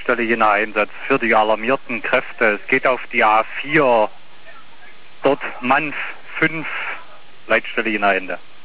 leitstelligen Einsatz für die alarmierten Kräfte. Es geht auf die A4, dort Manf 5, leitstelligen Ende.